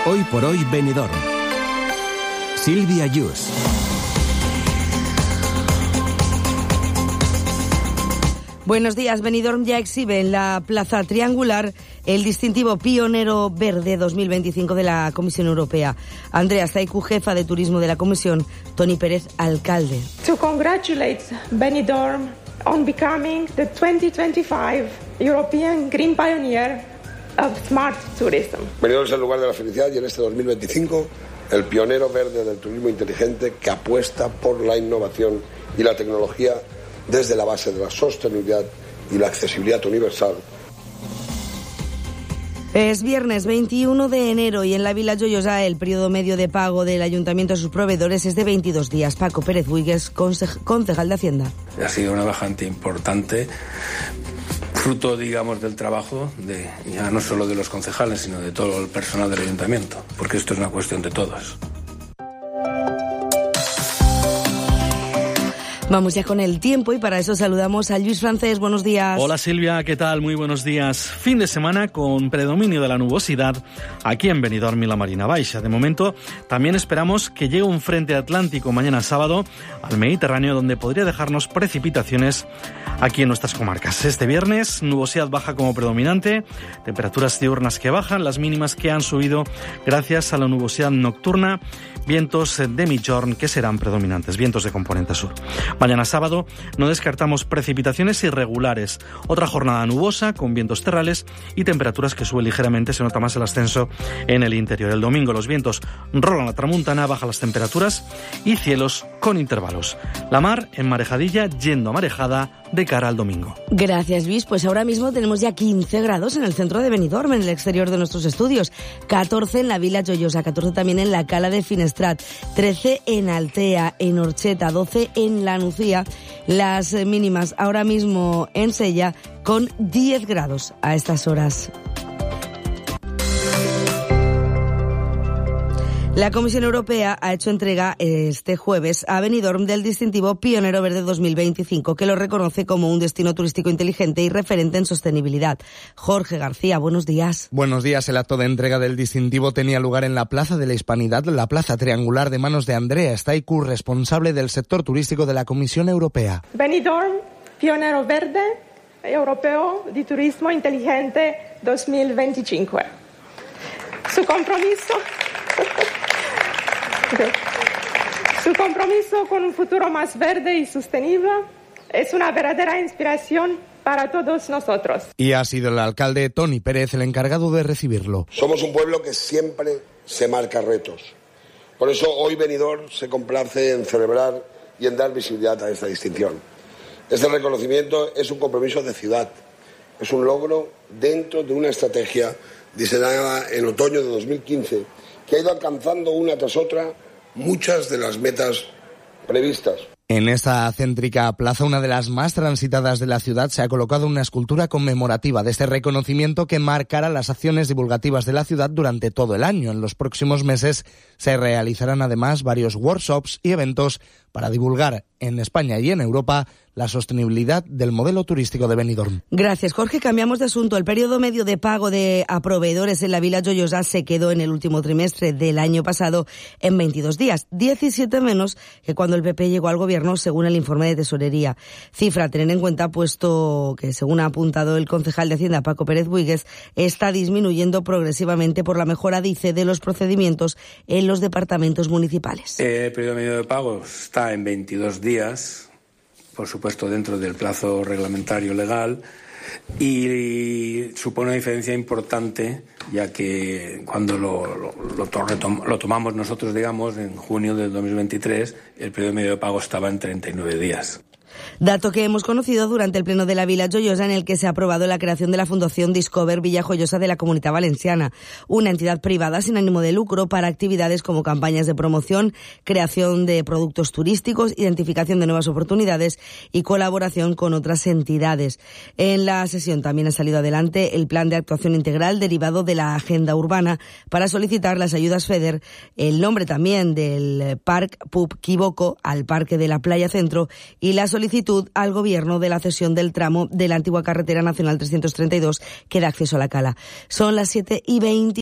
Hoy por hoy Benidorm. Silvia Yus. Buenos días. Benidorm ya exhibe en la Plaza Triangular el distintivo Pionero Verde 2025 de la Comisión Europea. Andrea Staicu, jefa de turismo de la Comisión, Toni Pérez, alcalde. To congratulate Benidorm on becoming the 2025 European Green Pioneer of Smart Tourism. Benidorm es el lugar de la felicidad y en este 2025 el pionero verde del turismo inteligente que apuesta por la innovación y la tecnología desde la base de la sostenibilidad y la accesibilidad universal. Es viernes 21 de enero y en la Vila Joiosa el periodo medio de pago del Ayuntamiento a sus proveedores es de 22 días. Paco Pérez Buigues, concejal de Hacienda. Ha sido una bajante importante, fruto, digamos, del trabajo de ya no solo de los concejales, sino de todo el personal del Ayuntamiento, porque esto es una cuestión de todos. Vamos ya con el tiempo y para eso saludamos a Luis Francés. Buenos días. Hola Silvia, ¿qué tal? Muy buenos días. Fin de semana con predominio de la nubosidad aquí en Benidorm y la Marina Baixa. De momento también esperamos que llegue un frente atlántico mañana sábado al Mediterráneo, donde podría dejarnos precipitaciones aquí en nuestras comarcas. Este viernes nubosidad baja como predominante, temperaturas diurnas que bajan, las mínimas que han subido gracias a la nubosidad nocturna, vientos de migjorn que serán predominantes, vientos de componente sur. Mañana sábado no descartamos precipitaciones irregulares. Otra jornada nubosa con vientos terrales y temperaturas que suben ligeramente. Se nota más el ascenso en el interior. El domingo los vientos rolan la tramuntana, bajan las temperaturas y cielos con intervalos. La mar en marejadilla, yendo a marejada de cara al domingo. Gracias, Luis. Pues ahora mismo tenemos ya 15 grados en el centro de Benidorm, en el exterior de nuestros estudios. 14 en la Vila Joiosa, 14 también en la Cala de Finestrat, 13 en Altea, en Orcheta, 12 en La Nucía. Las mínimas ahora mismo en Sella con 10 grados a estas horas. La Comisión Europea ha hecho entrega este jueves a Benidorm del distintivo Pionero Verde 2025, que lo reconoce como un destino turístico inteligente y referente en sostenibilidad. Jorge García, buenos días. Buenos días. El acto de entrega del distintivo tenía lugar en la Plaza de la Hispanidad, la Plaza Triangular, de manos de Andrea Staicu, responsable del sector turístico de la Comisión Europea. Benidorm, Pionero Verde Europeo de Turismo Inteligente 2025. Su compromiso con un futuro más verde y sostenible es una verdadera inspiración para todos nosotros. Y ha sido el alcalde Toni Pérez el encargado de recibirlo. Somos un pueblo que siempre se marca retos. Por eso hoy Benidorm se complace en celebrar y en dar visibilidad a esta distinción. Este reconocimiento es un compromiso de ciudad, es un logro dentro de una estrategia diseñada en otoño de 2015 que ha ido alcanzando una tras otra muchas de las metas previstas. En esta céntrica plaza, una de las más transitadas de la ciudad, se ha colocado una escultura conmemorativa de este reconocimiento que marcará las acciones divulgativas de la ciudad durante todo el año. En los próximos meses se realizarán además varios workshops y eventos para divulgar en España y en Europa la sostenibilidad del modelo turístico de Benidorm. Gracias, Jorge. Cambiamos de asunto. El periodo medio de pago a proveedores en la Vila Joiosa se quedó en el último trimestre del año pasado en 22 días, 17 menos que cuando el PP llegó al gobierno, según el informe de Tesorería. Cifra a tener en cuenta, puesto que, según ha apuntado el concejal de Hacienda, Paco Pérez Buigues, está disminuyendo progresivamente por la mejora, dice, de los procedimientos en los departamentos municipales. El periodo medio de pago está en 22 días, por supuesto dentro del plazo reglamentario legal, y supone una diferencia importante, ya que cuando lo tomamos nosotros, digamos, en junio del 2023, el periodo medio de pago estaba en 39 días. Dato que hemos conocido durante el pleno de la Vila Joiosa, en el que se ha aprobado la creación de la Fundación Discover Villa Joiosa de la Comunitat Valenciana, una entidad privada sin ánimo de lucro para actividades como campañas de promoción, creación de productos turísticos, identificación de nuevas oportunidades y colaboración con otras entidades. En la sesión también ha salido adelante el plan de actuación integral derivado de la agenda urbana para solicitar las ayudas FEDER, el nombre también del Parc Pub Quiboco al Parque de la Playa Centro y la solicitud al Gobierno de la cesión del tramo de la antigua carretera nacional 332 que da acceso a la cala. Son las 7:20.